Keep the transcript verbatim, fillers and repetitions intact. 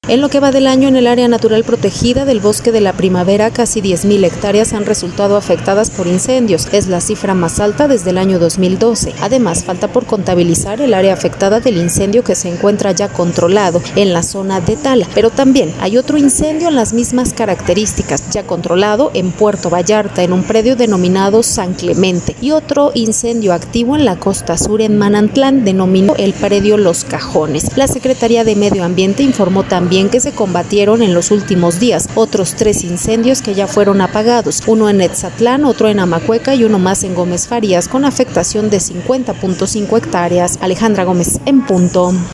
En lo que va del año, en el área natural protegida del Bosque de la Primavera, casi diez mil hectáreas han resultado afectadas por incendios. Es la cifra más alta desde el año dos mil doce. Además, falta por contabilizar el área afectada del incendio que se encuentra ya controlado en la zona de Tala. Pero también hay otro incendio en las mismas características, ya controlado en Puerto Vallarta, en un predio denominado San Clemente, y otro incendio activo en la costa sur en Manantlán, denominado el predio Los Cajones. La Secretaría de Medio Ambiente informó también que se combatieron en los últimos días otros tres incendios que ya fueron apagados, uno en Etzatlán, otro en Amacueca y uno más en Gómez Farías, con afectación de cincuenta punto cinco hectáreas. Alejandra Gómez, en punto.